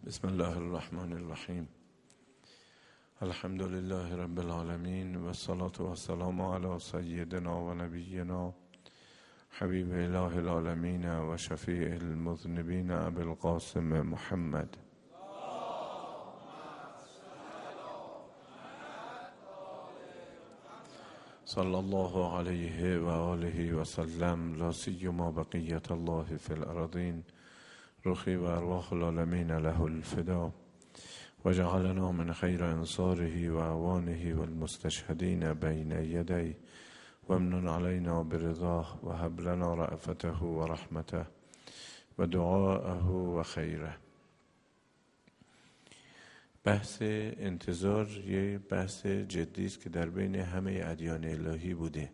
بسم الله الرحمن الرحیم. الحمد لله رب العالمین و الصلاة و السلام علی سیدنا و نبینا حبیب اله العالمین و شفیع المذنبین ابی القاسم محمد. صلی الله علیه و آله و سلم. لا سیما بقیت الله فی الارضین رخی و ارواح العالمین له الفدا و جعلنا من خیر انصاره و اعوانه و المستشهدین بین یدی و امنن علینا برضاه و هب لنا رأفته و رحمته و دعاءه و خیره. بحث انتظار یه بحث جدی است که در بین همه ادیان الهی بوده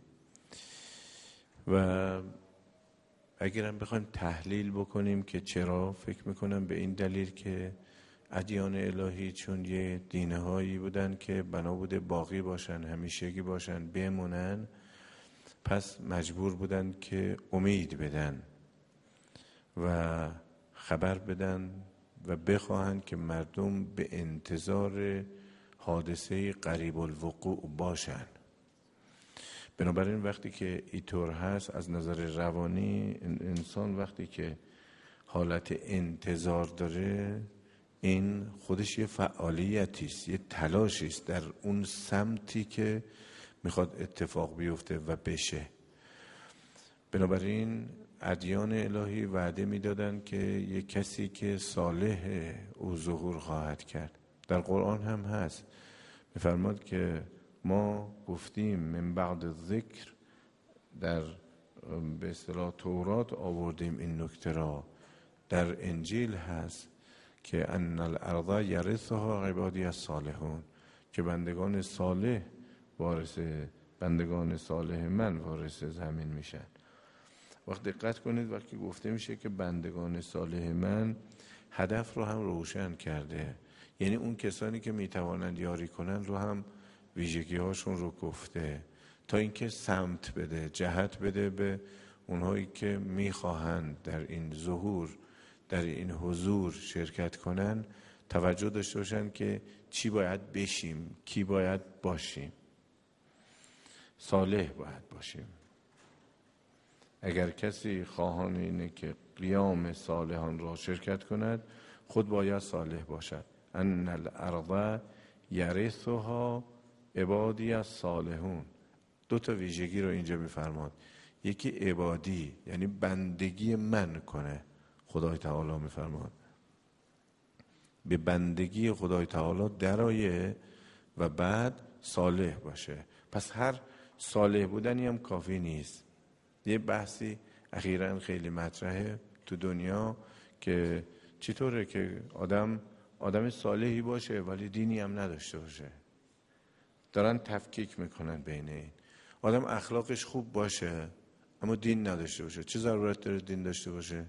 و اگرم بخوایم تحلیل بکنیم که چرا، فکر میکنم به این دلیل که ادیان الهی چون یه دینهایی بودن که بنا بوده باقی باشن، همیشگی باشن، بمونن، پس مجبور بودن که امید بدن و خبر بدن و بخواهند که مردم به انتظار حادثه قریب الوقوع باشن. بنابراین وقتی که اینطور هست از نظر روانی انسان وقتی که حالت انتظار داره این خودش یه فعالیتی است، یه تلاشی است در اون سمتی که میخواد اتفاق بیفته و بشه. بنابراین ادیان الهی وعده میدادن که یه کسی که صالح او ظهور خواهد کرد. در قرآن هم هست، میفرماد که ما گفتیم من بعد ذکر، در به اصطلاح تورات آوردیم این نکته را، در انجیل هست که ان الارض یرثها عبادی الصالحون، که بندگان صالح وارث، بندگان صالح من وارث زمین میشن. وقت دقت کنید وقتی گفته میشه که بندگان صالح من، هدف رو هم روشن کرده، یعنی اون کسانی که میتوانند یاری کنند رو هم ویژگی هاشون رو گفته تا اینکه سمت بده، جهت بده به اونهایی که میخواهند در این ظهور، در این حضور شرکت کنن، توجه داشته باشن که چی باید بشیم، کی باید باشیم. صالح باید باشیم. اگر کسی خواهان اینه که قیام صالحان را شرکت کند، خود باید صالح باشد. ان الارض یرثها عبادی الصالحون. دو تا ویژگی رو اینجا میفرماد. یکی عبادی، یعنی بندگی من کنه، خدای تعالی میفرماد به بندگی خدای تعالی درآیه و بعد صالح باشه. پس هر صالح بودنی هم کافی نیست. یه بحثی اخیراً خیلی مطرحه تو دنیا که چطوره که آدم صالحی باشه ولی دینی هم نداشته باشه. دارن تفکیک میکنن بین این. آدم اخلاقش خوب باشه اما دین نداشته باشه. چه ضرورت داره دین داشته باشه؟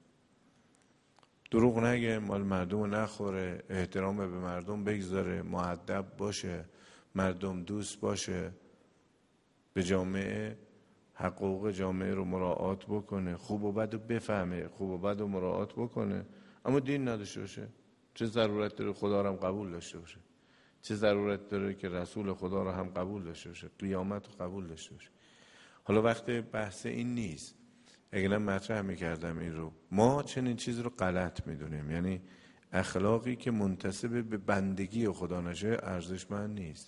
دروغ نگه، مال مردم رو نخوره، احترام به مردم بگذاره، مؤدب باشه، مردم دوست باشه، به جامعه حقوق جامعه رو مراعات بکنه، خوب و بد رو بفهمه، خوب و بد رو مراعات بکنه، اما دین نداشته باشه. چه ضرورت داره خدا رو هم قبول داشته باشه؟ چه ضرورت داره که رسول خدا رو هم قبول داشته باشه، قیامت رو قبول داشته باشه؟ حالا وقت بحث این نیست. اگر مطرح میکردم این رو، ما چنین چیز رو غلط میدونیم، یعنی اخلاقی که منتسب به بندگی خدا نشه ارزشمند نیست.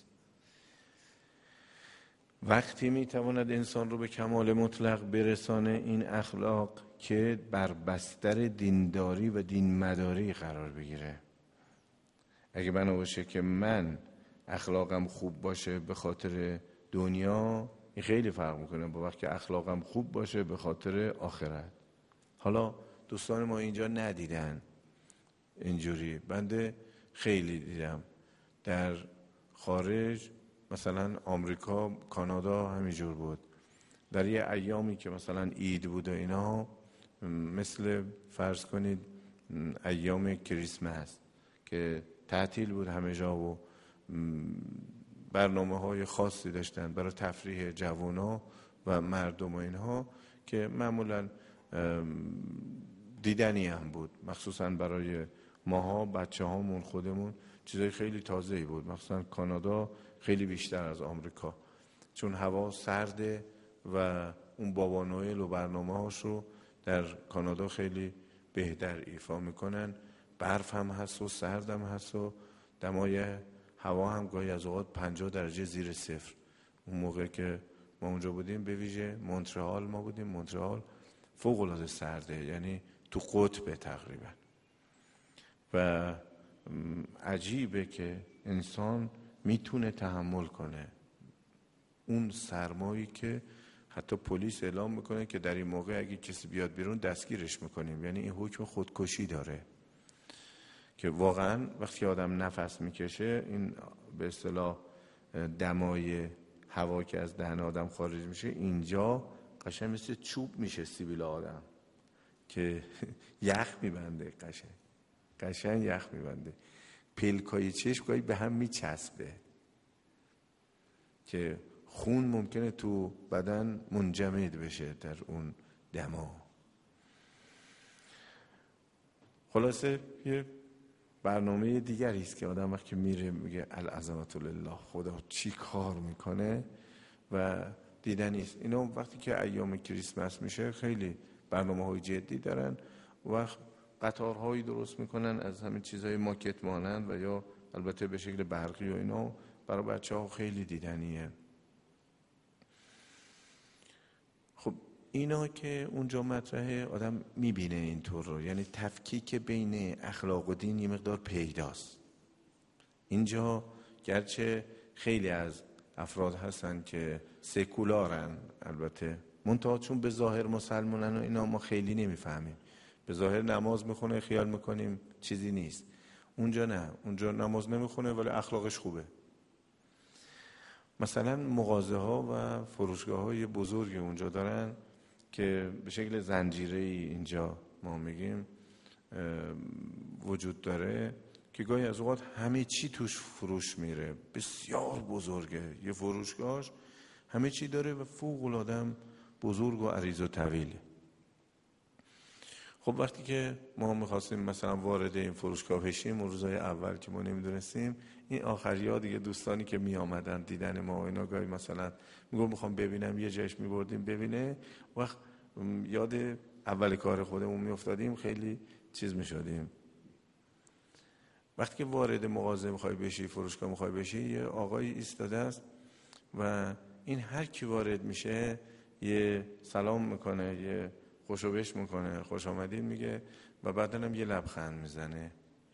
وقتی میتواند انسان رو به کمال مطلق برسانه این اخلاق که بر بستر دینداری و دین مداری قرار بگیره. اگه بنا باشه که من اخلاقم خوب باشه به خاطر دنیا، این خیلی فرق میکنه با وقتی اخلاقم خوب باشه به خاطر آخرت. حالا دوستان ما اینجا ندیدن اینجوری، بنده خیلی دیدم در خارج، مثلا آمریکا، کانادا همینجور بود. در یه ایامی که مثلا عید بود و اینا، مثل فرض کنید ایام کریسمس که تعطیل بود همه جا و برنامه‌های خاصی داشتن برای تفریح جوونا و مردم و اینها که معمولا دیدنی هم بود، مخصوصا برای ماها بچه هامون خودمون چیزای خیلی تازه‌ای بود. مثلا کانادا خیلی بیشتر از آمریکا، چون هوا سرده و اون بابا نوئل و برنامه‌هاش رو در کانادا خیلی بهتر ایفا میکنن. برف هم هست و سرد هم هست و دمای هوا هم گاهی از اوقات 50 درجه زیر صفر. اون موقع که ما اونجا بودیم، به ویژه مونترال ما بودیم، مونترال فوق العاده سرده، یعنی تو قطب تقریبا. و عجیبه که انسان میتونه تحمل کنه اون سرمایی که حتی پلیس اعلام میکنه که در این موقع اگه کسی بیاد بیرون دستگیرش میکنیم. یعنی این حکم خودکشی داره که واقعا وقتی آدم نفس میکشه، این به اصطلاح دمای هوا که از دهن آدم خارج میشه اینجا قشنگ مثل چوب میشه سیبیل آدم که یخ میبنده، قشنگ یخ میبنده. پلکای چشم گاهی به هم میچسبه که خون ممکنه تو بدن منجمد بشه در اون دما. خلاصه یه برنامه دیگری است که آدم وقتی میره میگه العظمت لله، خدا چی کار میکنه و دیدنی است. اینا وقتی که ایام کریسمس میشه خیلی برنامه‌های جدی دارن و قطارهایی درست میکنن از همین چیزهای ماکت مانند و یا البته به شکل برقی و اینا، برای بچه‌ها خیلی دیدنیه. خب اینا که اونجا مطرحه آدم میبینه اینطور رو، یعنی تفکیک بین اخلاق و دین یه مقدار پیداست. اینجا گرچه خیلی از افراد هستن که سکولارن، البته منتها چون به ظاهر مسلمانن و اینا ما خیلی نمیفهمیم. به ظاهر نماز میخونه خیال میکنیم چیزی نیست. اونجا نه، اونجا نماز نمیخونه ولی اخلاقش خوبه. مثلا مغازه ها و فروشگاه های بزرگی اونجا دارن که به شکل زنجیره‌ای اینجا ما میگیم وجود داره که گاهی از اوقات همه چی توش فروش میره. بسیار بزرگه یه فروشگاهش، همه چی داره و فوق العاده بزرگ و عریض و طویله. خب وقتی که ما میخواستیم مثلا وارد این فروشگاه بشیم، اون روزهای اول که ما نمیدونستیم، این آخریا دیگه دوستانی که می آمدن دیدن ما و اینا گاهی مثلا میگم میخوام ببینم، یه جایش میبردیم ببینه، وقت یاد اول کار خودمون میافتادیم، خیلی چیز میشدیم. وقتی که وارد مغازه میخوای بشی، فروشگاه میخوای بشی، یه آقای ایستاده است و این هر کی وارد میشه یه سلام میکنه، یه خوشوبش میکنه، خوش آمدید میگه و بعدن هم یه لبخند میزنه.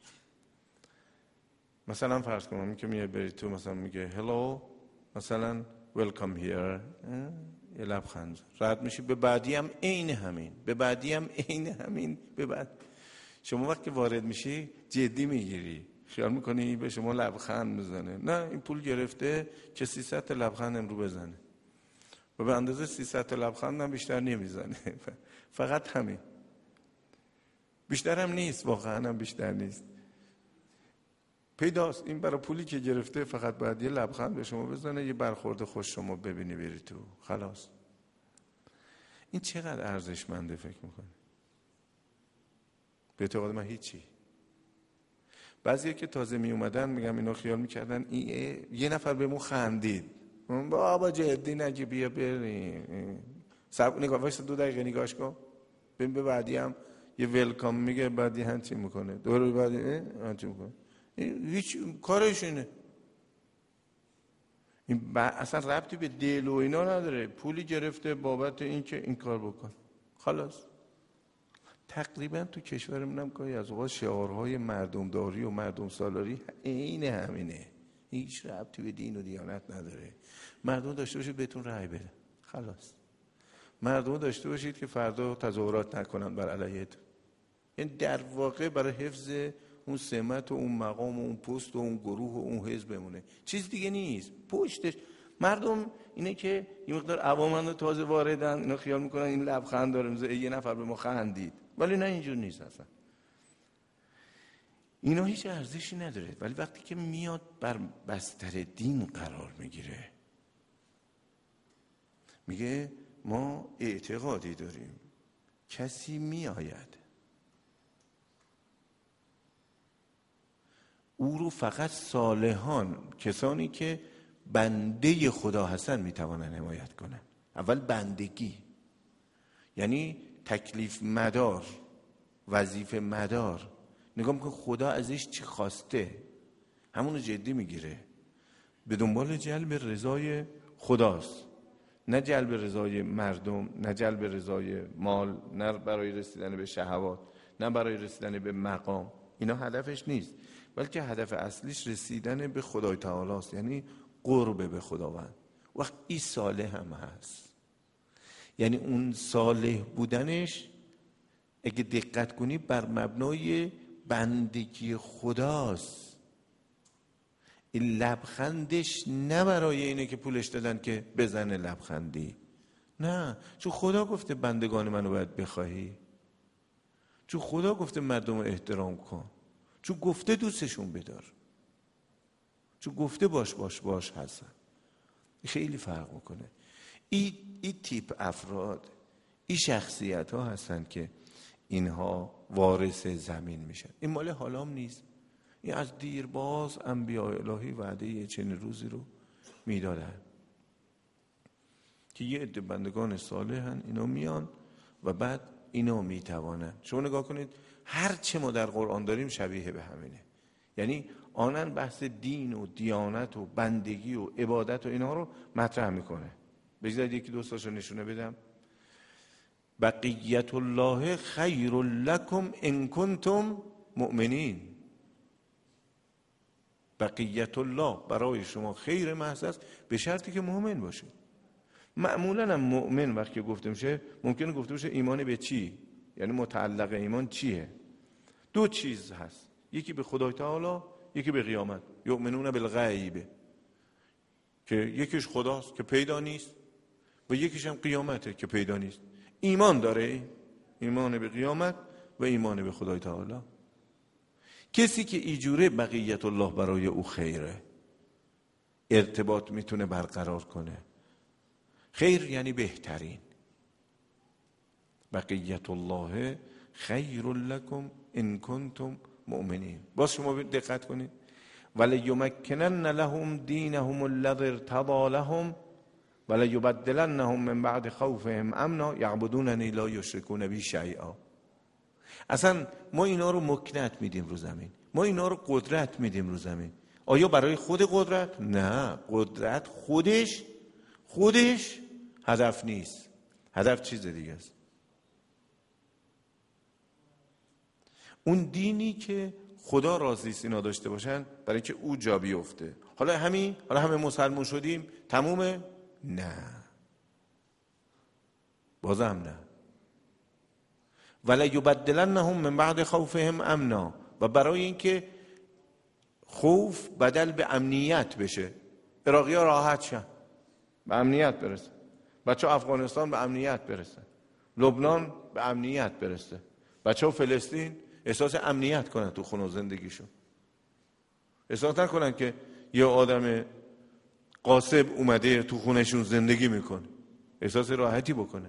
مثلا فرض کنم که میاد بری تو، مثلا میگه hello، مثلا welcome here، یه لبخند رد میشی. به بعدی هم عین همین، به بعدی هم عین همین، به بعد شما وقتی وارد میشی جدی میگیری، خیال میکنی به شما لبخند میزنه. نه، این پول گرفته که 300 لبخند امرو بزنه و به اندازه 300 لبخند هم بیشتر نمیزنه. فقط همین، بیشتر هم نیست، واقعا هم بیشتر نیست. پیداست این برای پولی که گرفته فقط باید یه لبخند به شما بزنه، یه برخورد خوش شما ببینی بری تو، خلاص. این چقدر ارزشمنده فکر میکنه؟ به اعتقاد من هیچی. بعضی که تازه می اومدن میگم اینا خیال میکردن یه نفر بهمون خندید، بابا جدی نگی بیا بریم، صبر نگاه واسه 2 دقیقه نگاهش کن ببین. به بعدی هم یه ویلکام میگه، بعدی هنچی میکنه، دوره بعدی هنچی میکنه. هیچ کارش اینه. این اصلا ربطی به دل و اینا نداره، پولی گرفته بابت این که این کار بکن، خلاص. تقریبا تو کشورمون هم گاهی از اوقات شعارهای مردمداری و مردم سالاری عین همینه، هیچ ربطی به دین و دیانت نداره. مردم داشته باشید بهتون رأی بده، خلاص. مردم داشته باشید که فردا تظاهرات نکنن بر علیهتون. این در واقع برای حفظ اون سمت و اون مقام و اون پست و اون گروه و اون حزب بمونه، چیز دیگه نیست. پشتش مردم اینه که یه مقدار عوامن تازه واردن، اینا خیال میکنن این لبخند داره میزنه، یه نفر به ما خندید، ولی نه، اینجور نیست اصلا. اینا هیچ ارزشی نداره. ولی وقتی که میاد بر بستر دین قرار میگیره، میگه ما اعتقادی داریم کسی میآید او رو فقط صالحان، کسانی که بنده خدا هستن میتوانن حمایت کنن. اول بندگی، یعنی تکلیف مدار، وظیفه مدار. نگاه میکنه خدا ازش چی خواسته، همونو جدی میگیره، به دنبال جلب رضای خداست، نه جلب رضای مردم، نه جلب رضای مال، نه برای رسیدن به شهوات، نه برای رسیدن به مقام. اینا هدفش نیست، بلکه هدف اصلیش رسیدن به خدای تعالی است، یعنی قرب به خداوند. وقت این صالح هم هست، یعنی اون صالح بودنش اگه دقت کنی بر مبنای بندگی خداست. این لبخندش نه برای اینه که پولش دادن که بزنه لبخندی، نه، چون خدا گفته بندگان منو باید بخواهی، چون خدا گفته مردم رو احترام کن، چون گفته دوستشون بدار، چون گفته باش هستن. خیلی فرق میکنه. این تیپ افراد، این شخصیت ها هستن که اینها وارث زمین میشن. این مال حالام نیست، این از دیرباز انبیاء الهی وعده چنین روزی رو میدادن که یه عده بندگان صالحن، اینا میان و بعد اینا میتوانن. شما نگاه کنید هر چه ما در قرآن داریم شبیه به همینه، یعنی آنن بحث دین و دیانت و بندگی و عبادت و اینا رو مطرح میکنه. بذارید یکی دو تاشو نشونه بدم. بقیت الله خیر لکم ان کنتم مؤمنین. بقیت الله برای شما خیر محض است به شرطی که مؤمن باشید. معمولا هم مؤمن وقتی گفته میشه ممکنه گفته بشه ایمان به چی، یعنی متعلق ایمان چیه؟ دو چیز هست، یکی به خدای تعالی، یکی به قیامت. یؤمنون بالغیب، که یکیش خداست که پیدا نیست و یکیش هم قیامته که پیدا نیست. ایمان داره، ایمان به قیامت و ایمان به خدای تعالی. کسی که اینجوره بقیت الله برای او خیره، ارتباط میتونه برقرار کنه. خیر یعنی بهترین. بقیت الله خیر لکم ان کنتم مؤمنین. باز شما دقت کنید. ولیمکنن لهم دینهم الذی ارتضی لهم ولیبدلنهم من بعد خوفهم امنا یعبدوننی لا یشرکون بی شیئا. اصلا ما اینا رو مکنت میدیم رو زمین، ما اینا رو قدرت میدیم رو زمین. آیا برای خود قدرت؟ نه، قدرت خودش هدف نیست، هدف چیز دیگه است. اون دینی که خدا راضی است اینا داشته باشن برای که او جا بیفته. حالا همه مسلمان شدیم تمومه؟ نه، بازم نه. ولی یبدلنهم من بعد خوفهم امنا، و برای اینکه خوف بدل به امنیت بشه، عراقی ها راحت شن، به امنیت برسه، بچه افغانستان به امنیت برسه، لبنان به امنیت برسه، بچه فلسطین احساس امنیت کنن تو خونه و زندگیشون، احساس نکنن که یه آدم قاصب اومده تو خونهشون زندگی میکنه، احساس راحتی بکنه.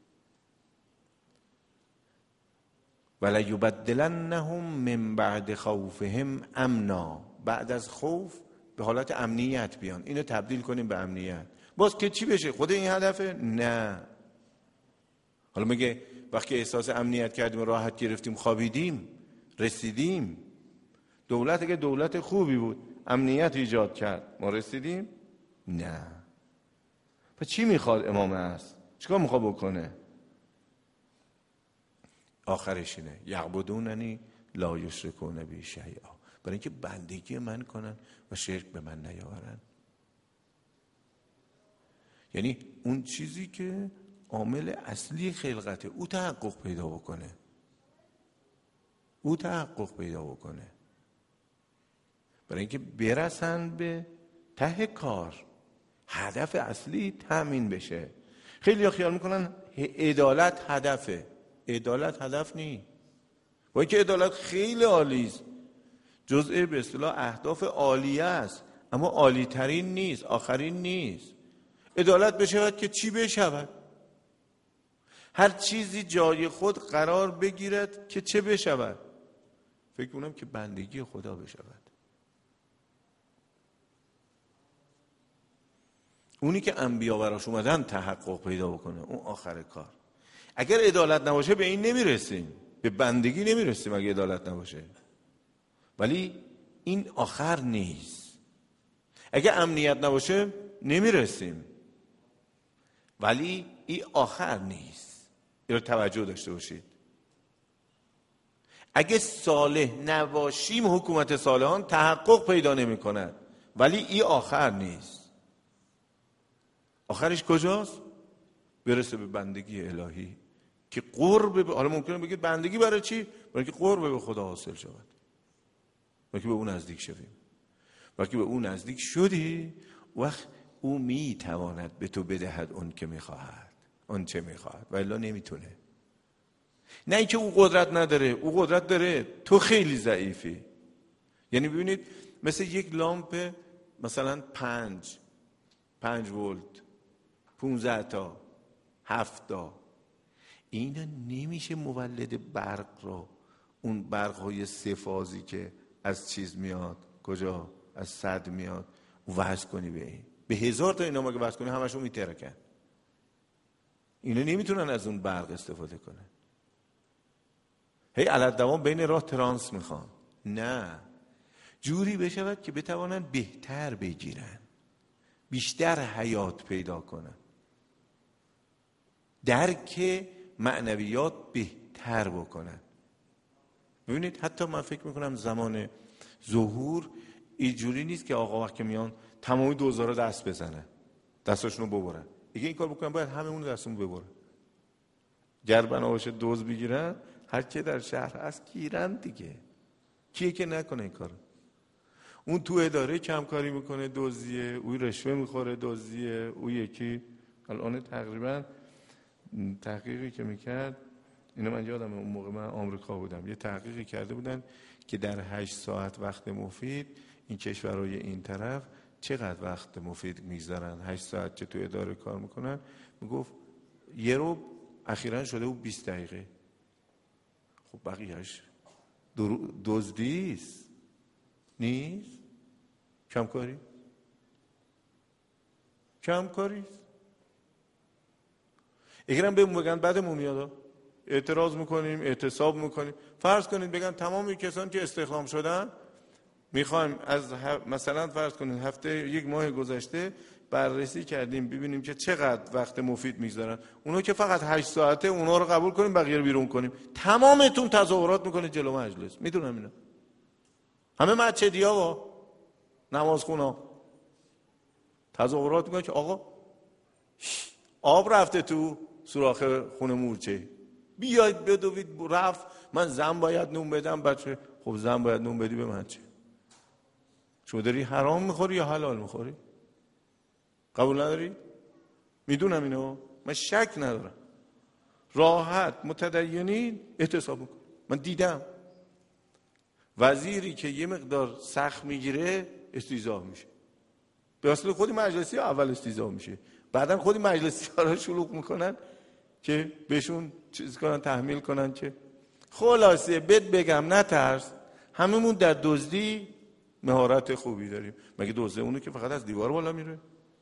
ولا یبدلنهم من بعد خوفهم امنا، بعد از خوف به حالت امنیت بیان، اینو تبدیل کنیم به امنیت. باز که چی بشه؟ خود این هدفه؟ نه. حالا میگه وقتی احساس امنیت کردیم، راحت گرفتیم، خوابیدیم، رسیدیم، دولت اگه دولت خوبی بود امنیت ایجاد کرد، ما رسیدیم؟ نه. پس چی میخواد امام هست؟ چیکار میخواد بکنه؟ آخرش اینه یعبدوننی لا یشرکون بی شیئا، برای اینکه بندگی من کنن و شرک به من نیاورن. یعنی اون چیزی که عامل اصلی خلقته او تحقق پیدا بکنه، برای اینکه برسن به ته کار، هدف اصلی تامین بشه. خیلی ها خیال میکنن عدالت هدفه. عدالت هدف نیست. با اینکه عدالت خیلی عالی است، جزء به اصطلاح اهداف عالیه است، اما عالی ترین نیست، آخرین نیست. عدالت بشود که چی بشود؟ هر چیزی جای خود قرار بگیرد که چه بشود؟ فکر کنم که بندگی خدا بشود. اونی که انبیا براش اومدن تحقق پیدا بکنه، اون آخر کار. اگر عدالت نباشه به این نمیرسیم، به بندگی نمیرسیم اگه عدالت نباشه. ولی این آخر نیست. اگه امنیت نباشه نمیرسیم، ولی این آخر نیست. این رو توجه داشته باشید. اگه صالح نباشیم حکومت صالحان تحقق پیدا نمی کند، ولی این آخر نیست. آخرش کجاست؟ برسه به بندگی الهی که قرب حالا ممکنه بگید بندگی برای چی؟ برای که قرب به خدا حاصل شود، برای که به اون نزدیک شویم. برای که به اون نزدیک شدی وقت او می تواند به تو بدهد اون که میخواهد، اون چه میخواهد، و الا نمیتونه. نه اینکه او قدرت نداره، او قدرت داره، تو خیلی ضعیفی. یعنی ببینید مثل یک لامپ مثلا 5 ولت 15 تا 7 تا، اینا نمیشه مولد برق رو، اون برق های 3 فازی که از چیز میاد، کجا؟ از صد میاد، وصل کنی به این. به 1000 تا اینا مگه وصل کنی همشون میترکن. اینا نمیتونن از اون برق استفاده کنن. هی علت دوام بین راه ترانس میخوان. نه، جوری بشود که بتوانن بهتر بگیرن، بیشتر حیات پیدا کنن، درک معنویات بهتر بکنن. ببینید حتی من فکر میکنم زمان ظهور اینجوری نیست که آقا وقت میان تمامی دوزارا دست بزنن، دستاشونو ببرن. اگه این کار بکنن باید همه اون دستمون ببرن. گر بنا باشه دوز بگیرن، هر کی در شهر هست گیرن دیگه. کیه که نکنه این کارو؟ اون تو اداره کم کاری میکنه دزدیه، اوی رشوه میخوره دزدیه، اون یکی الان تقریبا تحقیقی که میکرد، اینو من یادمه اون موقع من آمریکا بودم، یه تحقیقی کرده بودن که در 8 ساعت وقت مفید این کشورهای این طرف چقدر وقت مفید میگذارن. 8 ساعت که تو اداره کار میکنن، میگفت یه رو اخیراً شده بود 20 دقیقه. خب بقیهش دزدیست نیست؟ کمکاری اگرم بهمون بگن بعدمون میاد اعتراض میکنیم، اعتصاب میکنیم. فرض کنید بگن تمام کسانی که استخدام شدن میخوایم از مثلا فرض کنید هفته 1 ماه گذشته بررسی کردیم ببینیم که چقدر وقت مفید میگذارن، اونا که فقط 8 ساعته اونا رو قبول کنیم بقیه رو بیرون کنیم. تمامتون تظاهرات میکنه جلو مجلس. میدونم اینا همه مسجدیا و نمازخونا تظاهرات میکنه که آقا آب رفته تو سوراخ خونه مورچه، بیاید بدوید. رفت من زن باید نون بدم بچه. خب زن باید نون بدی به من چه؟ شما داری حرام میخوری یا حلال میخوری؟ قبول نداری؟ میدونم اینو، من شک ندارم. راحت متدینین اعتصاب میکن. من دیدم وزیری که یه مقدار سخت میگیره استیضاح میشه. به اصل خودی مجلسی اول استیضاح میشه، بعدم خودی مجلسی ها رو شلوغ میکنن که بهشون چیز کنن، تحمیل کنن. که خلاصه بگم نترس، هممون در دزدی مهارت خوبی داریم. مگه دزده اونه که فقط از دیوار بالا میره؟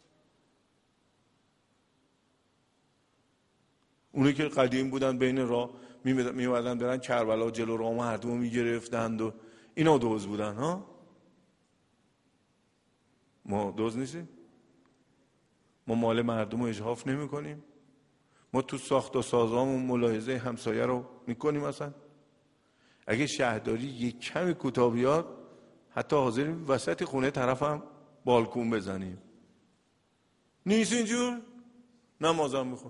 اونی که قدیم بودن بین راه میومدن برن کربلا جلو راه مردم رو میگرفتند و اینا دزد بودن. ها ما دزد نیستیم؟ ما مال مردم رو اجحاف نمی کنیم؟ ما تو ساخت و سازامون ملاحظه همسایه رو میکنیم؟ اصلا اگه شهرداری یک کمی کوتاه بیاد حتی حاضریم وسط خونه طرفم بالکون بزنیم. نیست اینجور؟ نمازم میخون.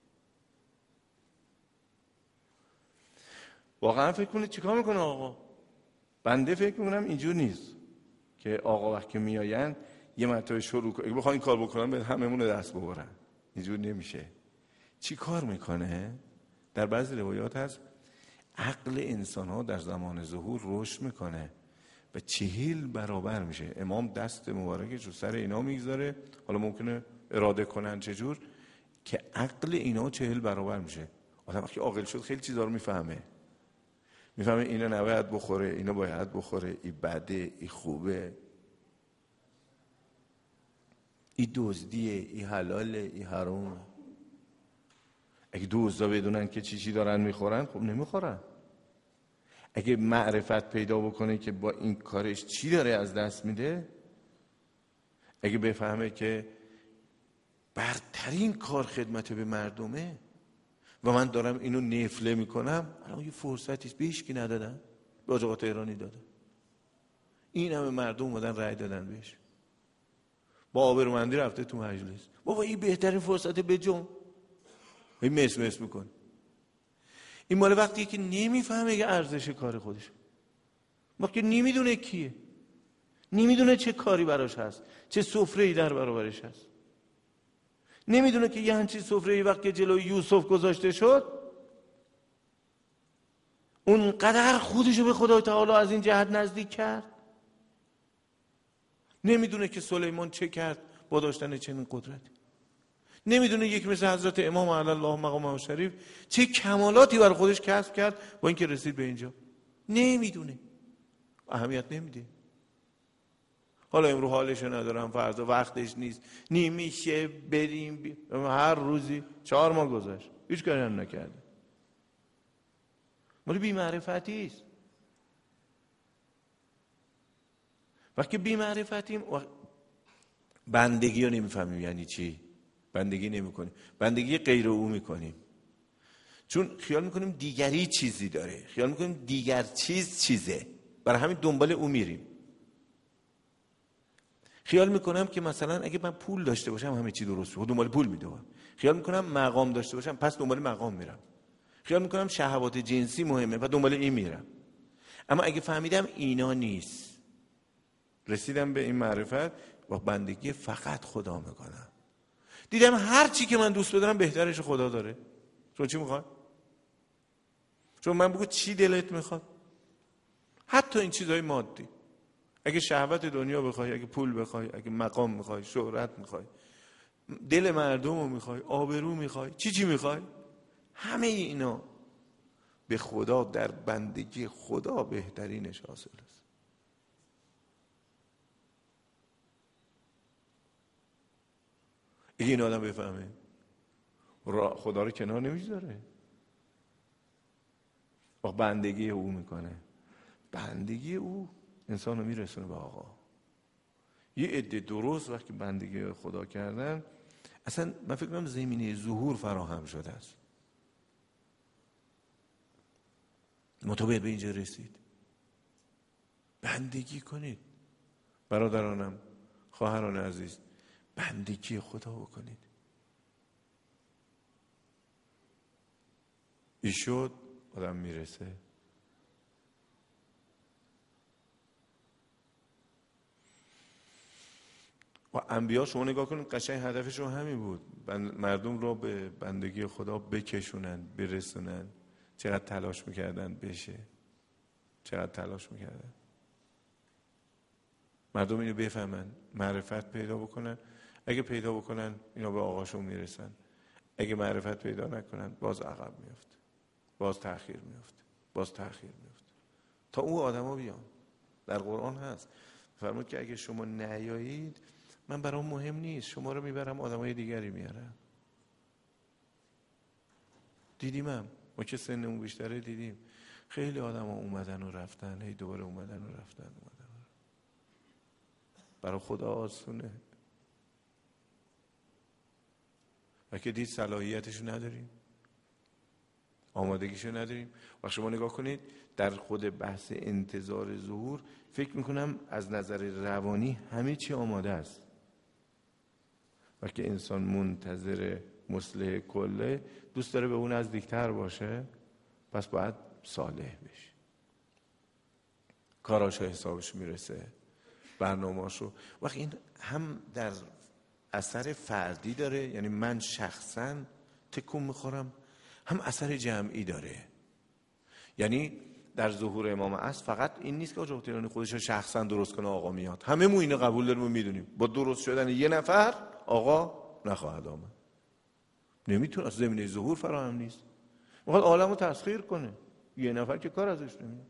واقعا فکر کنید چیکار میکنه آقا؟ بنده فکر میکنم اینجور نیست که آقا وقتی میآیند یه مرتبه شروع کنه. اگه بخوام این کار بکنم به هممون دست ببرن، اینجور نمیشه. چی کار میکنه؟ در بعضی روایات هست عقل انسان ها در زمان ظهور رشد میکنه و 40 برابر میشه. امام دست مبارکش رو سر اینا میگذاره، حالا ممکنه اراده کنن چجور که عقل اینا 40 برابر میشه. آدم وقتی عاقل شد خیلی چیزا رو میفهمه اینا نباید بخوره، اینا باید بخوره، این بده، این خوبه. این دزدیه، این حلاله، این حرامه. اگه دزدا بدونن که چی دارن میخورن، خب نمیخورن. اگه معرفت پیدا بکنه که با این کارش چی داره از دست میده، اگه بفهمه که برترین کار خدمت به مردمه و من دارم اینو نفله میکنم، الان یه فرصتیست، به هیچ کی ندادن، به حاج آقا تهرانی دادن، این همه مردم اومدن رأی دادن بهش، با آبرومندی رفته تو مجلس. بابا این بهترین فرصت به جون، این مس میکنه. این مال وقتی که نمیفهمه که ارزش کار خودش، وقتی نمیدونه کیه، نمیدونه چه کاری براش هست، چه سفره‌ای در برابرش هست، نمیدونه که یه همچین سفره‌ای وقتی جلوی یوسف گذاشته شد، اونقدر خودشو به خدای تعالی از این جهت نزدیک کرد. نمیدونه که سلیمان چه کرد با داشتن چنین قدرتی. نمیدونه یک مثل حضرت امام علی الله مقامه شریف چه کمالاتی برای خودش کسب کرد با اینکه رسید به اینجا. نمیدونه، اهمیت نمیده. حالا امروز حالش ندارم، فردا وقتش نیست، نمیشه بریم هر روزی 4 ماه گذشت هیچ کاری هم نکرده. مال بی‌معرفتی است. وقتی بی‌معرفتیم بندگی رو نمیفهمیم یعنی چی. بندگی نمی‌کنیم، بندگی غیر او می‌کنیم، چون خیال می‌کنیم دیگری چیزی داره، خیال می‌کنیم دیگر چیزه، برای همین دنبال او میریم. خیال می‌کنم که مثلا اگه من پول داشته باشم همه چی درست میشه، دنبال پول میدوام. خیال می‌کنم مقام داشته باشم پس دنبال مقام میرم. خیال می‌کنم شهوات جنسی مهمه و دنبال این میرم. اما اگه فهمیدم اینا نیست، رسیدم به این معرفت، با بندگی فقط خدا میکنم. دیدم هر چی که من دوست بدارم بهترش خدا داره. تو چی میخوای؟ چون من بگو چی دلت میخواد، حتی این چیزهای مادی. اگه شهوت دنیا بخوای، اگه پول بخوای، اگه مقام میخوای، شهرت میخوای، دل مردم رو میخوای، آبرو میخوای، چی میخوای، همه اینا به خدا در بندگی خدا بهترینش حاصل است. این آدم بفهمه خدا رو کنار نمیذاره، با بندگی او میکنه. بندگی او انسان رو میرسونه به آقا. یه عده درست وقتی بندگی خدا کردن، اصلا من فکر کنم زمینه ظهور فراهم شده است. مطابق به اینجا رسید. بندگی کنید برادرانم، خواهران عزیز، بندگی خدا بکنید. این شد آدم میرسه. و انبیا شما نگاه کنید قشنگ هدفشون همین بود، مردم رو به بندگی خدا بکشونن، برسونن. چقدر تلاش میکردن بشه، چقدر تلاش میکردن مردم اینو بفهمن، معرفت پیدا بکنن. اگه پیدا بکنن اینا به آقاشون میرسن، اگه معرفت پیدا نکنن باز عقب میفته، باز تأخیر میفته، باز تأخیر میفته تا او آدما بیان. در قرآن هست فرمود که اگه شما نیایید من برام مهم نیست، شما رو میبرم آدمای دیگری میارم. دیدیمم، ما که سنمون بیشتره دیدیم خیلی آدما اومدن و رفتن، هی دوباره اومدن و رفتن. برای خدا آسونه. و که دید صلاحیتشو نداریم، آمادگیشو نداریم. و شما نگاه کنید در خود بحث انتظار ظهور، فکر میکنم از نظر روانی همه چی آماده است. و که انسان منتظر مصلح کله، دوست داره به اون نزدیکتر باشه، پس باید صالح بشه، کاراشو حسابش میرسه، برنامه‌اشو. وقت این هم در اثر فردی داره، یعنی من شخصا تکون میخورم، هم اثر جمعی داره. یعنی در ظهور امام عصر فقط این نیست که حاج آقا تهرانی خودش رو شخصا درست کنه آقا میاد، همه ما اینو قبول داریم و میدونیم با درست شدن یه نفر آقا نخواهد آمد. نمیتونه، زمینه ظهور فراهم نیست. میخواد عالمو تسخیر کنه، یه نفر که کار ازش نمیاد.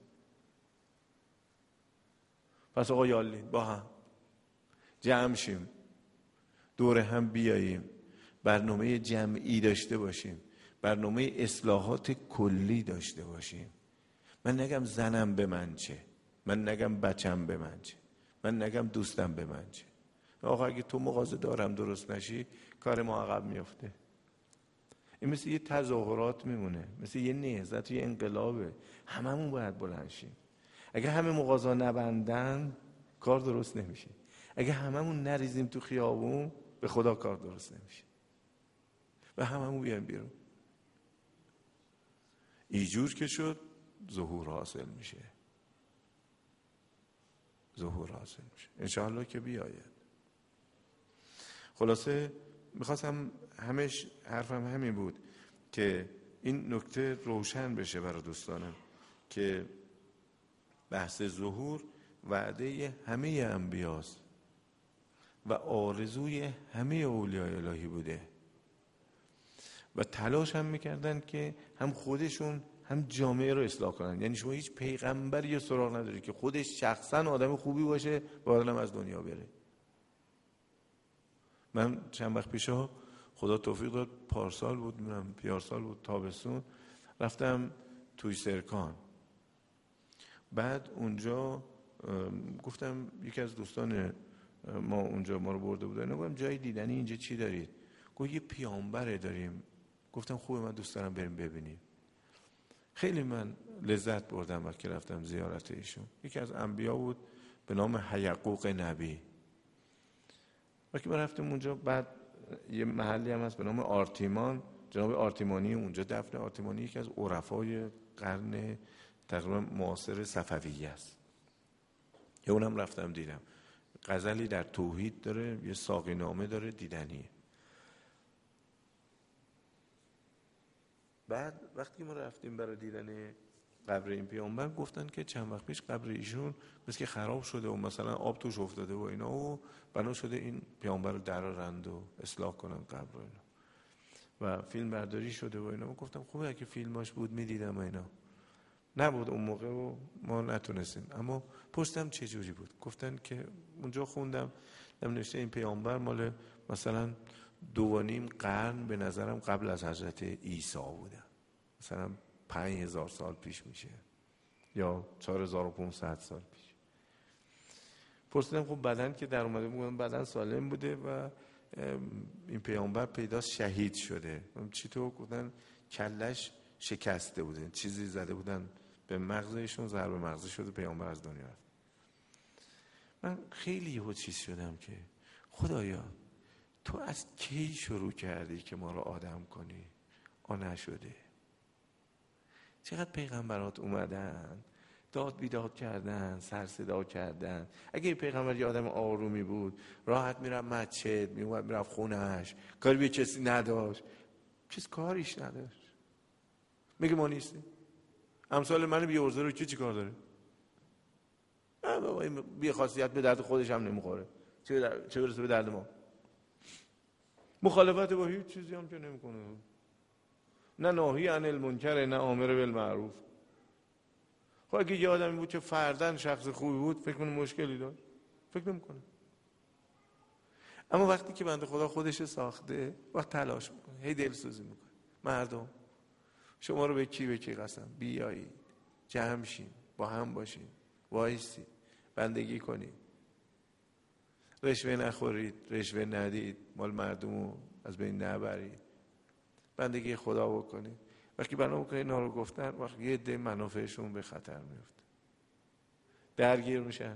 پس آقا یالین با هم جمع شیم، دور هم بیاییم، برنامه جمعی داشته باشیم، برنامه اصلاحات کلی داشته باشیم. من نگم زنم به من چه، من نگم بچم به من چه، من نگم دوستم به من چه. آقا اگه تو مغازه دارم درست نشی کار ما عقب میفته. این مثل یه تظاهرات میمونه، مثل یه نهضت، یه انقلابه. هممون باید بلند شیم. اگه همه مغازه نبندن کار درست نمیشه. اگه هممون نریزیم تو خیابون به خدا کار درست نمیشه. و هممون بیایم بیرون. اینجور که شد ظهور حاصل میشه. ظهور حاصل میشه انشاءالله که بیاید. خلاصه میخواستم حرفم همین بود که این نکته روشن بشه برای دوستانم که بحث ظهور وعده همه انبیاست و آرزوی همه اولیاء الهی بوده و تلاش هم میکردن که هم خودشون هم جامعه رو اصلاح کنن. یعنی شما هیچ پیغمبری یا سراغ نداری که خودش شخصا آدم خوبی باشه و عالم از دنیا بره. من چند وقت پیشا خدا توفیق داد، پارسال بود، پیارسال بود، تابستون رفتم توی سرکان. بعد اونجا گفتم یکی از دوستان ما اونجا ما رو برده بودن، گفتم جای دیدنی اینجا چی دارید؟ گفت یه پیامبره داریم. گفتم خوبه، من دوست دارم بریم ببینیم. خیلی من لذت بردم وقتی رفتم زیارت ایشون. یکی از انبیا بود به نام حیقوق نبی. وقتی ما رفتیم اونجا، بعد یه محلی هم هست به نام آرتیمان، جناب آرتیمانی اونجا دفن. آرتیمانی یکی از عرفای قرن تقریبا معاصر صفویه است. یا اونم رفتم دیدم. غزلی در توحید داره، یه ساقی نامه داره، دیدنیه. بعد وقتی ما رفتیم برای دیدن قبر این پیامبر، گفتن که چند وقت پیش قبر ایشون مثل که خراب شده و مثلا آب توش افتاده و اینا و بنا شده این پیامبر رو درارند و اصلاح کنن قبر رو اینا و فیلم برداری شده و اینا. گفتم خوبه اگه فیلماش بود میدیدم و اینا. نبود اون موقع و ما نتونستیم. اما پرسیدم چه جوری بود. گفتن که اونجا خوندم نوشته این پیامبر مال مثلا 2.5 قرن به نظرم قبل از حضرت عیسی بوده، مثلا 5000 سال پیش میشه یا 4500 سال پیش. پرسیدم خب بدن که در اومده بودن بدن سالم بوده و این پیامبر پیداست شهید شده. چطور؟ گفتن کلش شکسته بوده، چیزی زده بودن به مغزشون، ضربه مغزی شده، پیامبر از دنیا رفت. من خیلی یهو چیز شدم که خدایا تو از کی شروع کردی که ما رو آدم کنی؟ نشده. چقدر پیغمبرات اومدن داد بیداد کردن، سر صدا کردن. اگه این پیغمبر یه آدم آرومی بود راحت میرفت مسجد، میرفت خونهش، کاری به کسی نداشت، کس کاریش نداشت. میگه ما نیستیم. امثال من بی‌عرضه رو چی کار داره؟ این بی خاصیت به درد خودش هم نمیخوره، چه برسه به درد ما. مخالفت با هیچ چیزی هم که نمیکنه، نه ناهی عن المنکر نه آمر بالمعروف. خب اگه یه آدمی بود که فرداً شخص خوبی بود فکر کنم مشکلی داشت؟ فکر نمیکنه. اما وقتی که بنده خدا خودش ساخته وقت تلاش میکنه، هی دلسوزی میکنه. مردم شما رو به کی قسم بیایید جمع شیم، با هم باشیم، وایسید، بندگی کنید، رشوه نخورید، رشوه ندید، مال مردمو از بین نبرید، بندگی خدا بکنید. وقتی بنا بکنید اینا رو گفتن، وقتی یه عده منافعشون به خطر میفته، درگیر میشن،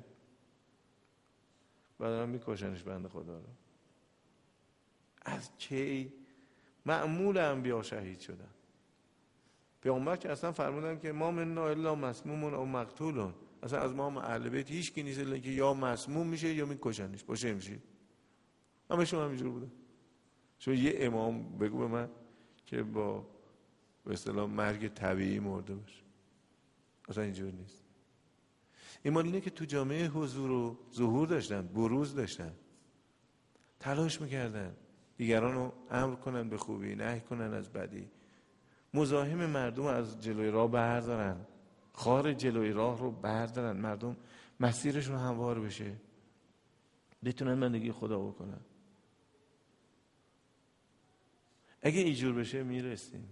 بعدا میکشنش بنده خدا رو. از کی معمول انبیا شهید شدن؟ پیامبر که اصلا فرمودن که ما منا الا مسموم او مقتول، اصلا از ما اهل بیت هیچ کی نیست الا که یا مسموم میشه یا میکشنش، باشه میشه. همه شما همینجور بودن. شما یه امام بگو به من که با به اصطلاح مرگ طبیعی مرده باشه. اصلا اینجور نیست. این مال اینه که تو جامعه حضور و ظهور داشتن، بروز داشتن، تلاش میکردن دیگران رو امر کنن به خوبی، نهی کنن از بدی، مزاحم مردم از جلوی راه بردارن، خار جلوی راه رو بردارن، مردم مسیرشون هموار بشه، بتونن بندگی خدا بکنن. اگه اینجور بشه میرسیم.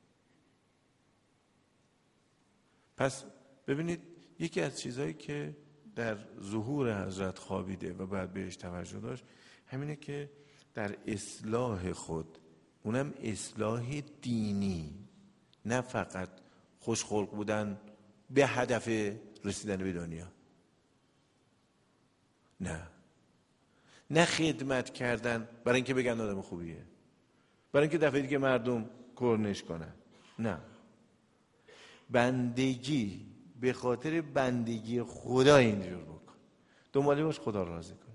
پس ببینید یکی از چیزهایی که در ظهور حضرت خوابیده و باید بهش توجه داشت همینه که در اصلاح خود، اونم اصلاح دینی، نه فقط خوشخلق بودن به هدف رسیدن به دنیا، نه خدمت کردن برای اینکه بگن آدم خوبیه، برای اینکه دفعه دیگه مردم کرنش کنن، نه، بندگی به خاطر بندگی خدا اینجور بکن، دنباله باش خدا راضی کن.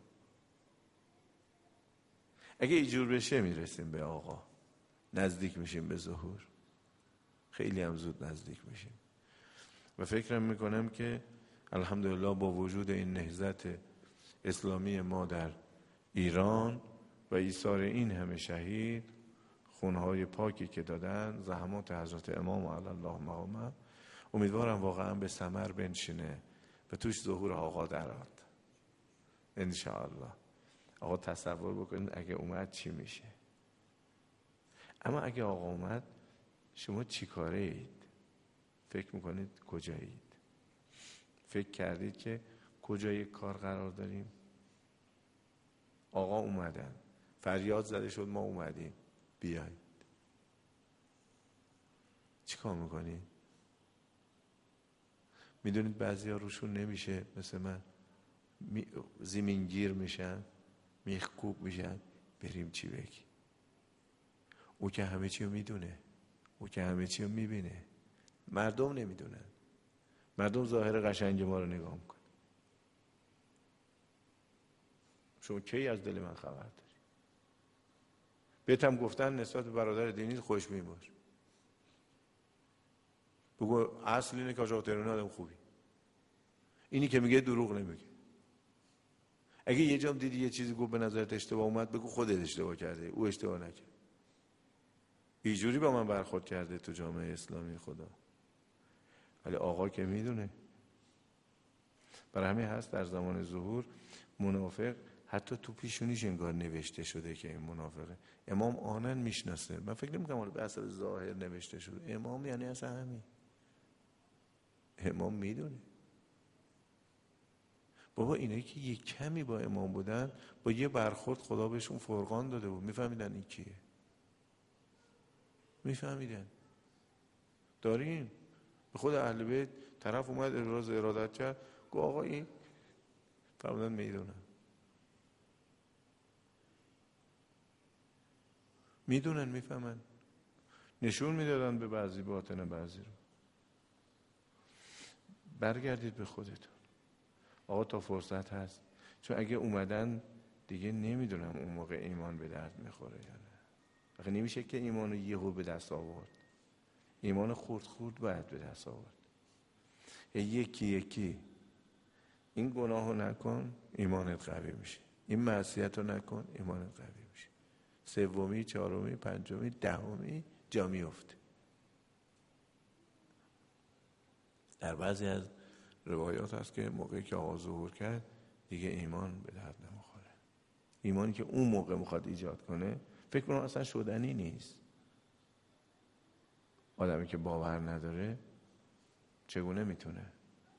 اگه اینجور بشه میرسیم به آقا، نزدیک میشیم به ظهور، خیلی هم زود نزدیک میشیم. و فکرم میکنم که الحمدلله با وجود این نهضت اسلامی ما در ایران و ایثار این همه شهید، خونهای پاکی که دادن، زحمات حضرت امام علی الله مقامه، امیدوارم واقعا به ثمر بنشینه و توش ظهور آقا درآد انشاءالله. آقا تصور بکنید اگه اومد چی میشه. اما اگه آقا اومد شما چی کاره اید؟ فکر میکنید کجایید؟ فکر کردید که کجای کار قرار داریم؟ آقا اومدن، فریاد زده شد ما اومدیم، بیایید. چی کار میکنید؟ میدونید بعضی ها روشون نمیشه، مثل من زمینگیر میشن، میخکوب میشن، بریم چی بگی؟ او که همه چی رو میدونه، او که همه چی رو میبینه. مردم نمیدونن، مردم ظاهر قشنگ ما رو نگاه میکنن. شما کی از دل من خبر داری؟ بهتم گفتن نسبت به برادر دینی خوشبین باش، بگو اصل اینه که آقا تهرانی آدم خوبی، اینی که میگه دروغ نمیگه. اگه یه جام دیدی یه چیزی گفت به نظرت اشتباه اومد، بگو خودت اشتباه کرده، او اشتباه نکرد. اینجوری با من برخورد کرده تو جامعه اسلامی خدا. ولی آقا که میدونه. برای همین هست در زمان ظهور منافق حتی تو پیشونیش انگار نوشته شده که این منافقه. امام آنن میشناسه. من فکر نمی‌کنم به اثر ظاهر نوشته شده. امام یعنی اصلا همین. امام میدونه. بابا اینایی که یک کمی با امام بودن، با یه برخورد خدا بهشون فرقان داده بود. میفهمیدن این کیه؟ میفهمیدن. داریم به خود اهل بیت طرف اومد ابراز ارادت کرد، گفت آقا این فرمودن میدونن. میدونن، میفهمن، نشون میدادن به بعضی باطن بعضی رو. برگردید به خودتون. آقا تا فرصت هست، چون اگه اومدن دیگه نمیدونم اون موقع ایمان به درد میخوره یا نه. آخه نمیشه که ایمان رو یهو به دست آورد. ایمان خورد خورد باید به دست آورد. یکی یکی این گناه رو نکن ایمانت قوی میشه، این معصیت رو نکن ایمانت قوی میشه، سومی، چهارمی، پنجمی، دهمی جا میفته. در بعضی از روایات هست که موقعی که آقا ظهور کرد دیگه ایمان به درد نمیخوره. ایمانی که اون موقع میخواد ایجاد کنه فکر کنم اصلا شدنی نیست. آدمی که باور نداره چگونه میتونه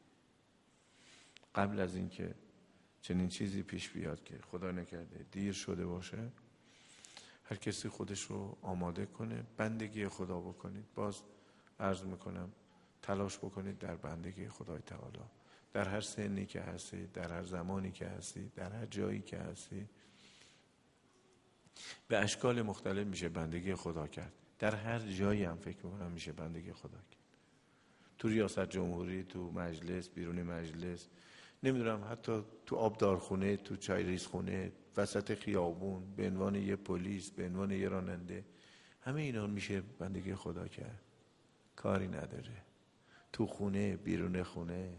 قبل از اینکه چنین چیزی پیش بیاد که خدا نکرده دیر شده باشه، هر کسی خودش رو آماده کنه، بندگی خدا بکنید. باز عرض میکنم تلاش بکنید در بندگی خدای تعالی، در هر سنی که هستی، در هر زمانی که هستی، در هر جایی که هستی. به اشکال مختلف میشه بندگی خدا کرد. در هر جایی هم فکر میکنم میشه بندگی خدا کرد. تو ریاست جمهوری، تو مجلس، بیرون مجلس، نمیدونم حتی تو آبدارخونه، تو چایریز خونه، وسط خیابون، به عنوان یه پلیس، به عنوان یه راننده، همه اینا میشه بندگی خدا کرد. کاری نداره. تو خونه، بیرون خونه.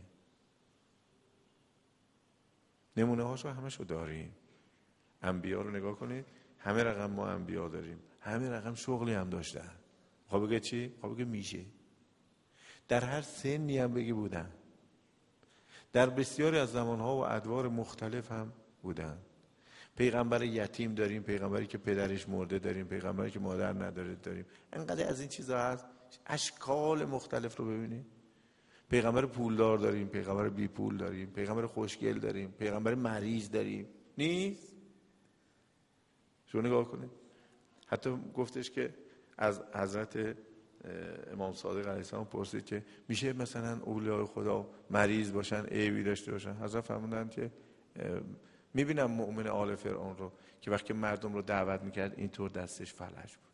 نمونه هاشو همشو داریم. انبیا رو نگاه کنید، همه رقم ما انبیا داریم، همه رقم شغلی هم داشتن. خب بگه چی؟ خب بگه میشه. در هر سنی هم بگی بودن، در بسیاری از زمانها و ادوار مختلف هم بودن. پیغمبر یتیم داریم، پیغمبری که پدرش مرده داریم، پیغمبری که مادر نداره داریم. انقدر از این چیزا هست، اشکال مختلف رو ببینید. پیغمبر پولدار داریم، پیغمبر بی پول داریم، پیغمبر خوشگل داریم، پیغمبر مریض داریم. نیست؟ شما نگاه کنید. حتی گفتش که از حضرت امام صادق علیه السلام پرسید که میشه مثلا اولیاء خدا مریض باشن، عیبی داشته باشن؟ حضرت فرمودند که میبینم مؤمن آل فرعون رو که وقتی مردم رو دعوت میکرد اینطور دستش فلج بود.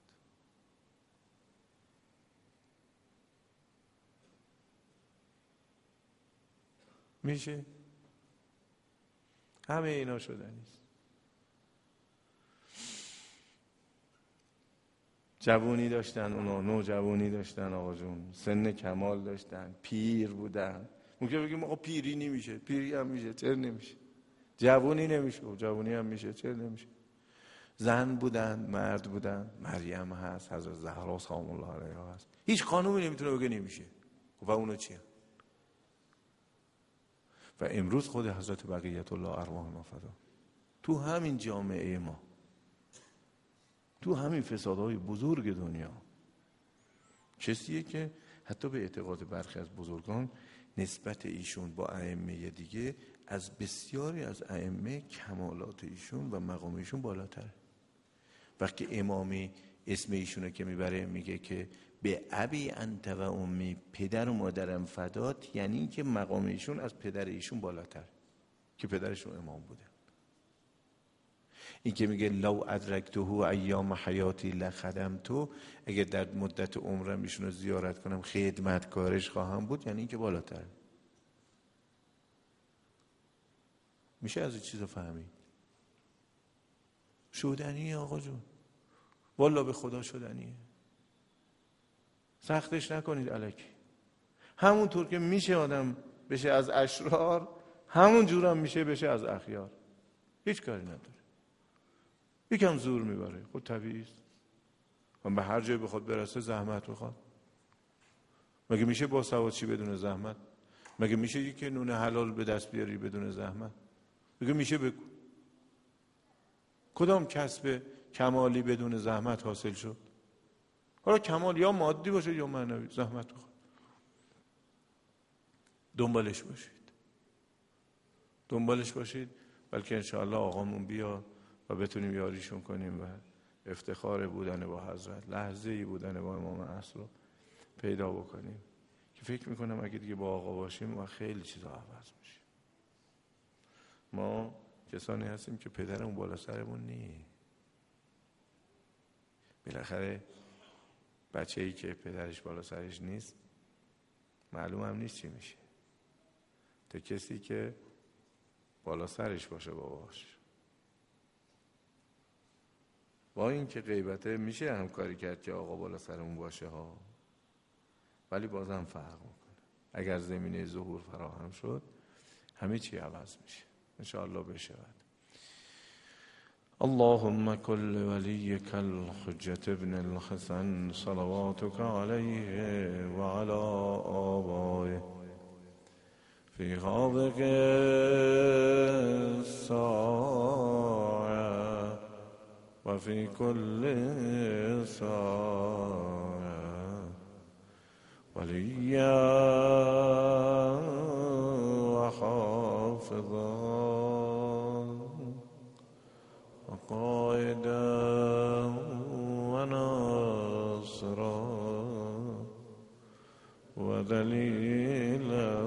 میشه؟ همه اینا شدنیست. جوانی داشتن اونا، نوجوانی داشتن آقا جون، سن کمال داشتن، پیر بودن. ممکنه بگیم آقا پیری نمیشه، پیری هم میشه، چرا نمیشه؟ جوانی نمیشه، جوانی هم میشه، چرا نمیشه؟ زن بودن، مرد بودن، مریم هست، حضرت زهرا سلام الله علیها هست. هیچ خانومی نمیتونه بگه نمیشه. و اونا چیه؟ و امروز خود حضرت بقیت الله ارواح ما فدا، تو همین جامعه ما، تو همین فسادهای بزرگ دنیا، کسیه که حتی به اعتقاد برخی از بزرگان نسبت ایشون با ائمه دیگه از بسیاری از ائمه کمالات ایشون و مقام ایشون بالاتره. وقتی امامی اسم ایشونه که میبره میگه که به ابی انت و امی، پدر و مادرم فدات، یعنی که مقام ایشون از پدر ایشون بالاتر که پدرشون امام بوده. این که میگه لو ادرکته ایام حیاتی لخدمتو، اگه در مدت عمرم ایشون رو زیارت کنم خدمتکارش خواهم بود، یعنی این که بالاتر. میشه از این چیزا فهمید؟ شدنیه آقا جون، والله به خدا شدنیه. سختش نکنید الکی. همونطور که میشه آدم بشه از اشرار، همون جور هم میشه بشه از اخیار. هیچ کاری نداره. یکم زور میبره، خود طبیعی است. و به هر جای بخواد برسه زحمت بخواد. مگه میشه با سوادچی بدون زحمت؟ مگه میشه یکی نون حلال به دست بیاری بدون زحمت؟ مگه میشه بگو کدام کسب کمالی بدون زحمت حاصل شد؟ حالا کمال یا مادی باشه یا معنوی، زحمت بخواد. دنبالش باشید بلکه انشاءالله آقامون بیاد و بتونیم یاریشون کنیم و افتخار بودن با حضرت، لحظه‌ای بودن با امام عصر رو پیدا بکنیم که فکر میکنم اگه دیگه با آقا باشیم و خیلی چیزا عوض میشه. ما کسانی هستیم که پدرمون بالا سرمون نیست. بالاخره بچه‌ای که پدرش بالا سرش نیست معلوم هم نیست چی میشه. تا کسی که بالا سرش باشه باباش. با این که غیبته میشه همکاری کرد که آقا بالا سرمون باشه ها، ولی بازم فرق میکنه. اگر زمینه ظهور فراهم شد همه چی عوض میشه. انشاءالله بشود. اللهم كل وليك الحجة ابن الحسن صلواتك عليه وعلى آبائه في هذه الساعة وفي كل ساعة وليا وحافظا وقائدا وناصرا ودليلا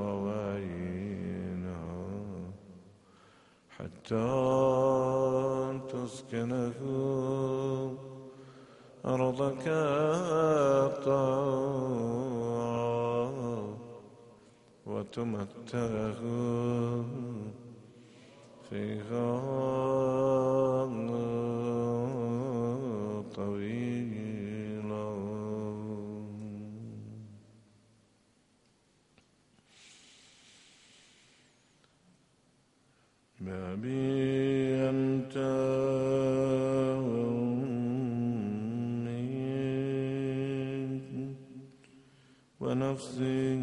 ووعينا حتى تسكنه أرضك طوعا وتمتعه فيها طويلا. بأبي أنت ونفسي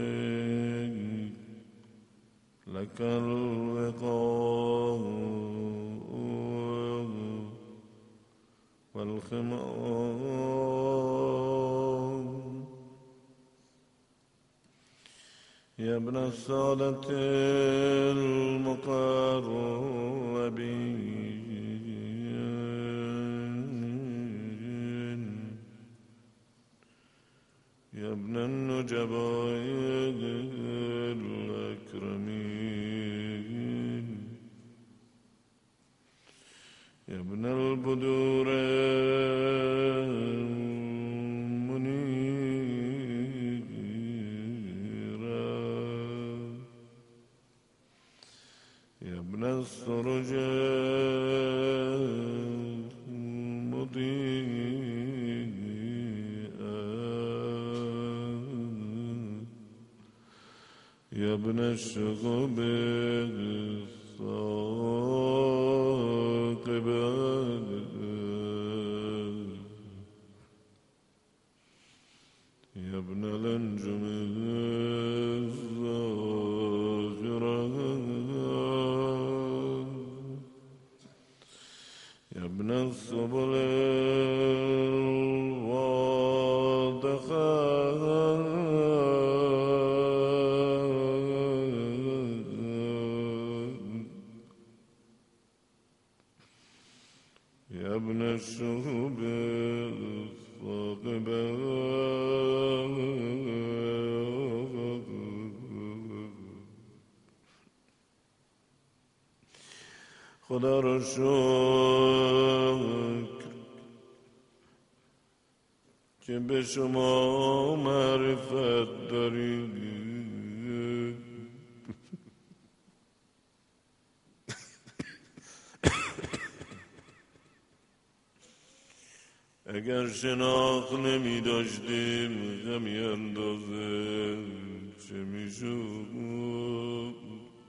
لك الوقاء الخمام يا ابن السادة المقربين يا ابن النجباء الأكرمين يا ابن البدور المنيرة يا ابن السرج المضيئة يا ابن الشغب الثاقبة يا ابن الأنجم الزاهرة يا ابن السبل الواضحة يا ابن الشهب الثاقبة خدا را شکر که به شما معرفت دارید اگر شناخت نمی داشتیم همین اندازه چه می شد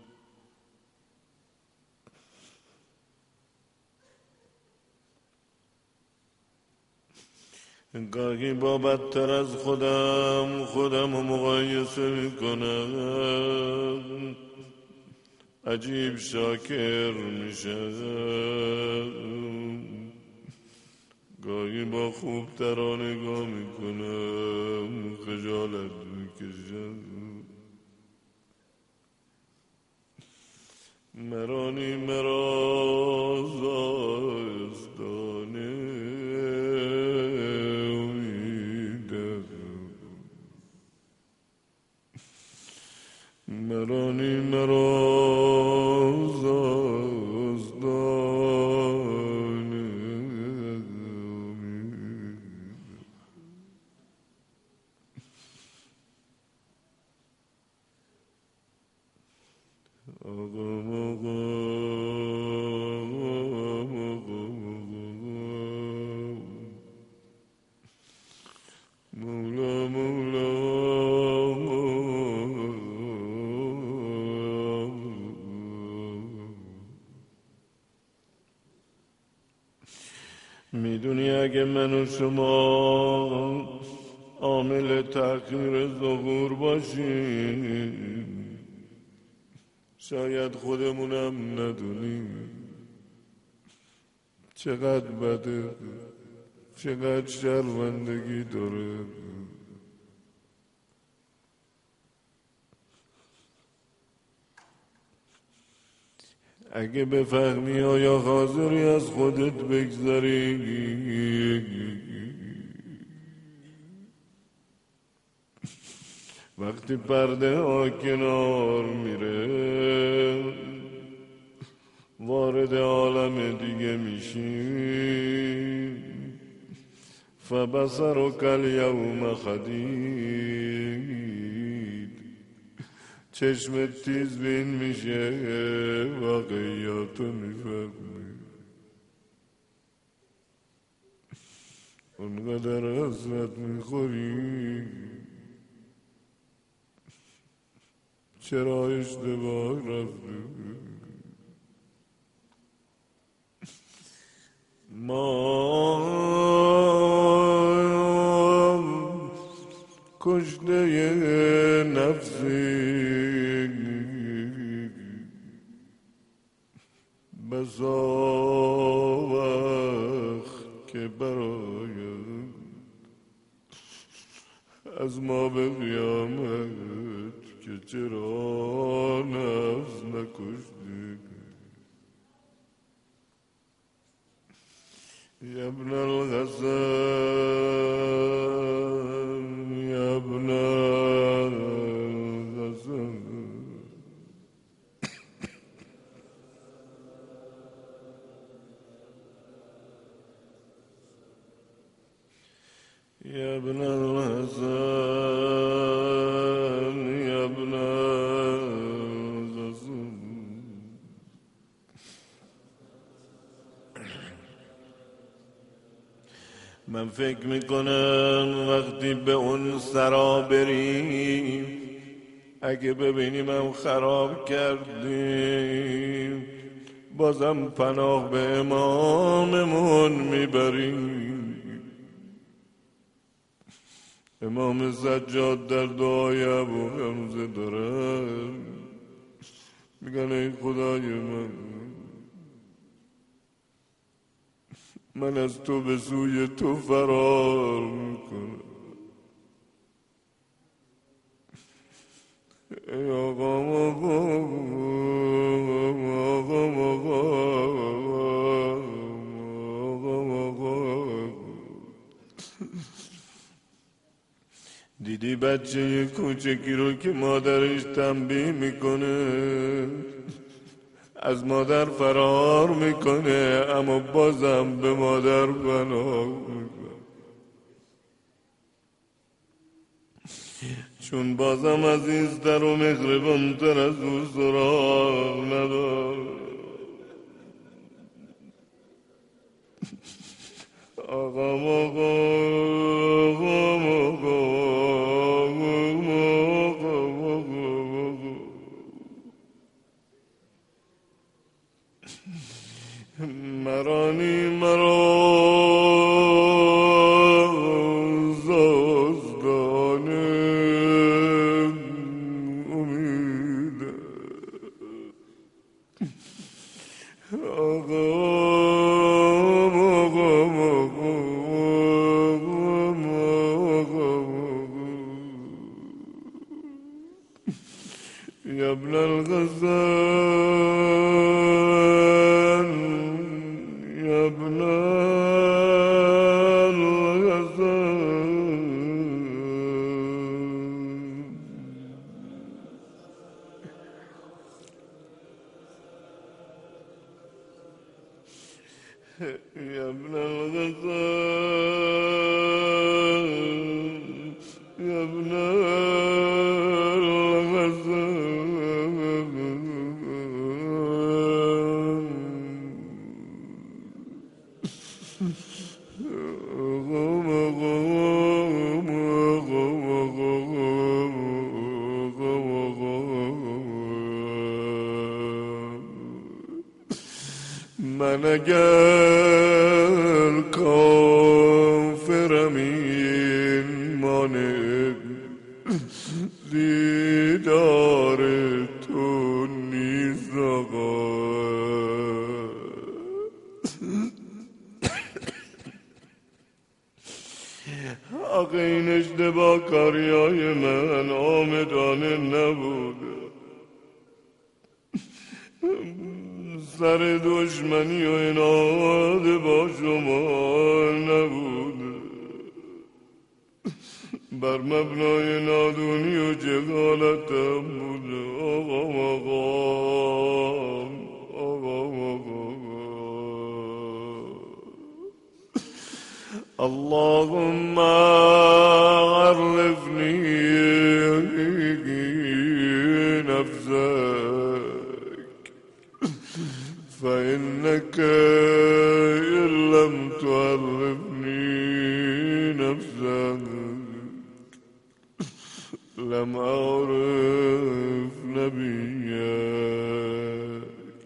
گاهی با بدتر از خودم رو مقایسه می کنم عجیب شاکر می شدم گاهی با خوبترها نگاه می کنم خجالت می کشم مرانی مرا زاستانه مرانی مرا زاستانه میدونی اگه من و شما عامل تأخیر ظهور باشیم شاید خودمونم ندونیم چقدر بده چقدر شرمندگی داره اگه بفهمی آیا حاضری از خودت بگذری وقتی پرده ها کنار میره وارد عالم دیگه میشی فبصرک الیوم حدید چشمت تیز بین میشه واقعیاتو میفهمی اونقدر حسرت میخوری چرا اشتباه رفتی ما کشته نفسی بسا وقت که برای از ما به قیامت که چرا نفس نکشتی. یا ابن الحسن یا ابن الحسن یا ابن الحسن یا ابن الحسن. من فکر میکنم وقتی به اون سرا بریم اگه ببینیم هم خراب کردیم بازم پناه به اماممون میبریم. امام سجاد در دعای ابو حمزه دارن میگن ای خدای من از تو به سوی تو فرار میکنم. ای آقا دیدی بچه کوچکی رو که مادرش تنبیه میکنه از مادر فرار میکنه اما بازم به مادر پناه میکنه چون بازم عزیزتر و مهربانتر از او سراغ نداره. مرانی مرا زازدانه امیده یا ابن الغزال یا ابن الغزال. یا ابن الغزال یا ابن من اگر کافرم این مانع دیدار تو نیست آقا. آقا این اشتباه کاریای من آمدانه نبوده سر دشمنی و عناد با شما نبوده بر مبنای نادونی و جهالتم بوده. اللهم عرفني نفسك فإنك إن لم تعرفني نفسك لم أعرف نبيك.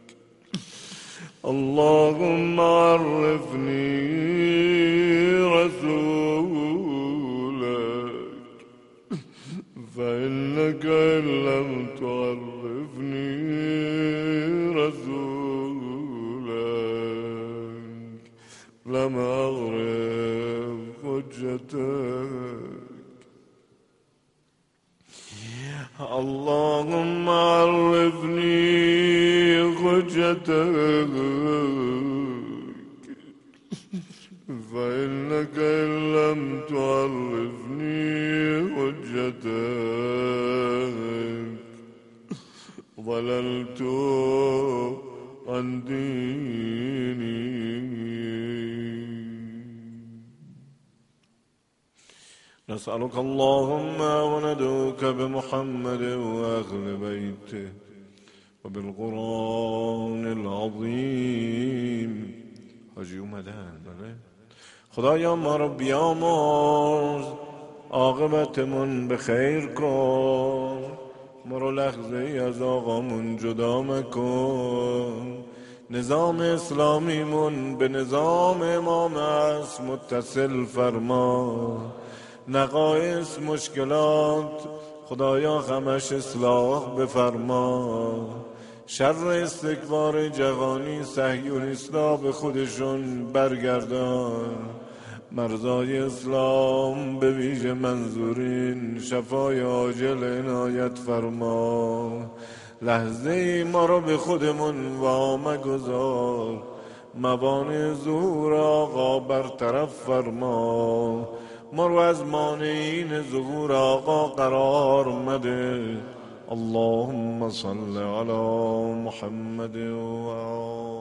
اللهم عرفني رسولك فإنك إن لم تعرفني رسولك لم أعرف حجتك. اللهم عرفني حجتك فإنك إن لم تعرفني حجتك ضللت عن ديني. نسألك اللهم وندعوك بمحمد وأهل بيته وبالقرآن العظيم. حاجی اومدن بله. خدایا ما رو بیامرز، عاقبتمون به خیر کن، ما رو لحظه ای از آقامون جدا مکن، نظام اسلامیمون به نظام امام است متصل فرما، نقایص مشکلات خدایا همش اصلاح بفرما، شر استکبار جهانی صهیونیستا به خودشون برگردان، مرزای اسلام به ویژه منظورین شفای عاجل عنایت فرما، لحظه ای ما رو به خودمون وام گذار، موانع ظهور آقا برطرف فرما، ما رو از مانعین ظهور آقا قرار مده. اللهم صل على محمد و